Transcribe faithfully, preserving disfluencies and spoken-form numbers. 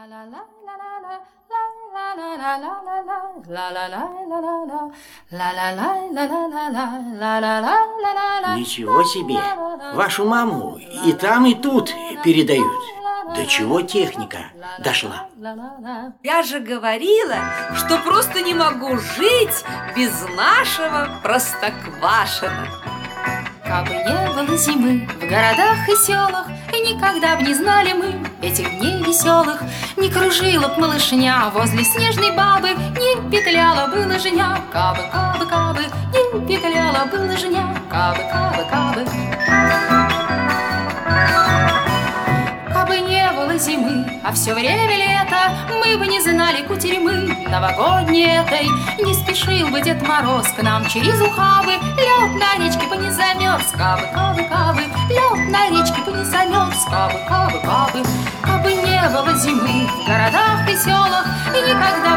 Ничего себе! Вашу маму и там, и тут передают. До чего техника дошла? Я же говорила, что просто не могу жить без нашего Простоквашино. Кабы не было зимы в городах и селах, и никогда б не знали мы этих дней веселых, не кружила б малышня возле снежной бабы, не петляла бы лыжня. Кабы, кабы, кабы, не петляла бы лыжня. Кабы, кабы, кабы. Кабы не было зимы, а все время лето, мы бы не знали кутерьмы новогодней этой. Не спешил бы Дед Мороз к нам через ухабы, лед на речке бы не замерз. Кабы, кабы, кабы, лед на речке бы не замерз. Кабы, кабы, кабы. Кабы не было зимы в городах и селах, и никогда